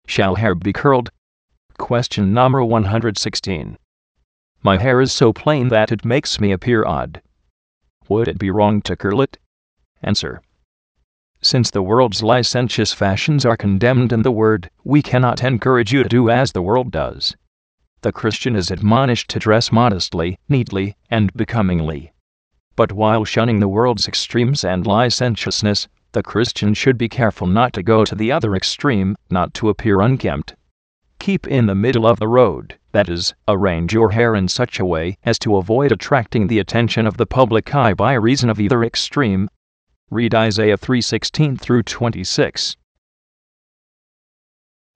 Shall hair be curled? Question number 116. My hair is so plain that it makes me appear odd. Would it be wrong to curl it? Answer. Since the world's licentious fashions are condemned in the Word, we cannot encourage you to do as the world does. The Christian is admonished to dress modestly, neatly, and becomingly. But while shunning the world's extremes and licentiousness, the Christian should be careful not to go to the other extreme, not to appear unkempt. Keep in the middle of the road, that is, arrange your hair in such a way as to avoid attracting the attention of the public eye by reason of either extreme. Read Isaiah 3:16 through 26.